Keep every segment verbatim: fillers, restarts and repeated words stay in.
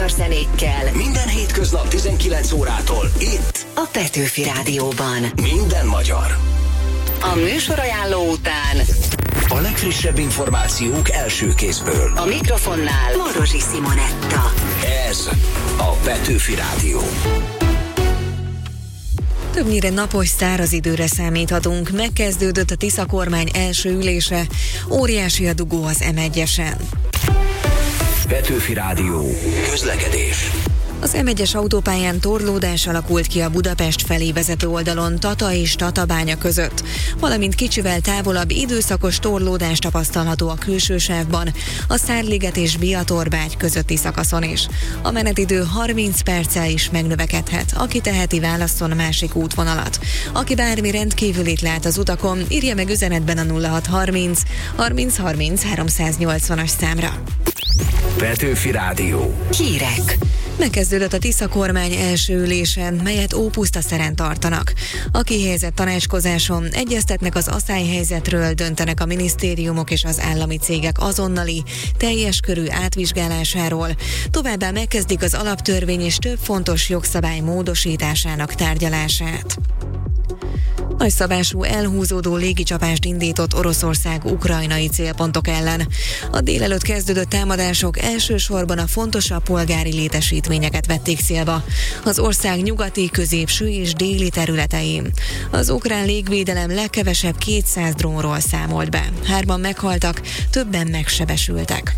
magyar zenékkel. Minden hétköznap tizenkilenc órától itt a Petőfi Rádióban. Minden magyar. A műsorajánló után a legfrissebb információk első kézből. A mikrofonnál Morosi Simonetta. Ez a Petőfi Rádió. Többnyire napos, száraz időre számíthatunk. Megkezdődött a Tisza kormány első ülése. Óriási a dugó az em egyesen. Petőfi Rádió. Közlekedés. Az em egyes autópályán torlódás alakult ki a Budapest felé vezető oldalon Tata és Tatabánya között, valamint kicsivel távolabb időszakos torlódás tapasztalható a külső sávban, a Szárliget és Biatorbágy közötti szakaszon is. A menetidő harminc perccel is megnövekedhet, aki teheti, válasszon másik útvonalat. Aki bármi rendkívülit lát az utakon, írja meg üzenetben a nulla hat harminc harminc harminc háromszáznyolcvanas számra. Petőfi Rádió. Hírek. Megkezdődött a Tisza kormány első ülésen, melyet Ópusztaszeren tartanak. A kihelyezett tanácskozáson egyeztetnek az aszályhelyzetről, döntenek a minisztériumok és az állami cégek azonnali, teljes körű átvizsgálásáról. Továbbá megkezdik az alaptörvény és több fontos jogszabály módosításának tárgyalását. Nagyszabású elhúzódó légicsapást indított Oroszország ukrajnai célpontok ellen. A délelőtt kezdődött támadások elsősorban a fontosabb polgári létesítményeket vették célba. Az ország nyugati, középső és déli területein. Az ukrán légvédelem legkevesebb kétszáz drónról számolt be. Hárman meghaltak, többen megsebesültek.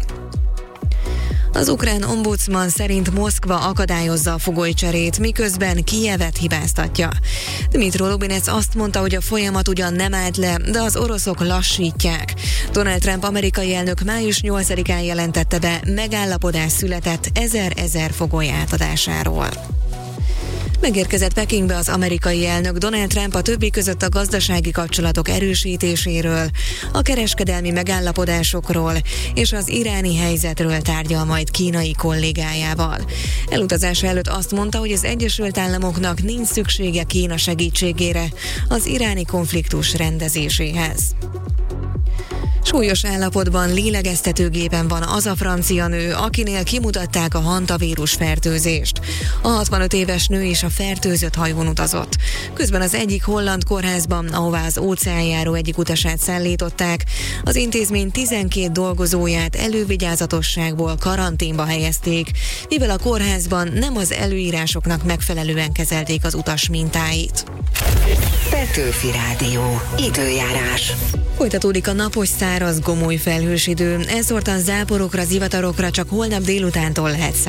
Az ukrán ombudsman szerint Moszkva akadályozza a fogolycserét, miközben Kijevet hibáztatja. Dmytro Lubinec azt mondta, hogy a folyamat ugyan nem állt le, de az oroszok lassítják. Donald Trump amerikai elnök május nyolcadikán jelentette be, megállapodás született ezer-ezer fogoly átadásáról. Megérkezett Pekingbe az amerikai elnök. Donald Trump a többi között a gazdasági kapcsolatok erősítéséről, a kereskedelmi megállapodásokról és az iráni helyzetről tárgyal majd kínai kollégájával. Elutazása előtt azt mondta, hogy az Egyesült Államoknak nincs szüksége Kína segítségére az iráni konfliktus rendezéséhez. Súlyos állapotban lélegeztetőgépen van az a francia nő, akinél kimutatták a hantavírus fertőzést. A hatvanöt éves nő is a fertőzött hajón utazott. Közben az egyik holland kórházban, ahová az óceánjáró egyik utasát szállították, az intézmény tizenkét dolgozóját elővigyázatosságból karanténba helyezték, mivel a kórházban nem az előírásoknak megfelelően kezelték az utas mintáit. Petőfi Rádió. Időjárás. Folytatódik a napos, száraz, gomoly felhős idő. Elszórtan záporokra, zivatarokra csak holnap délutántól lehet számítani.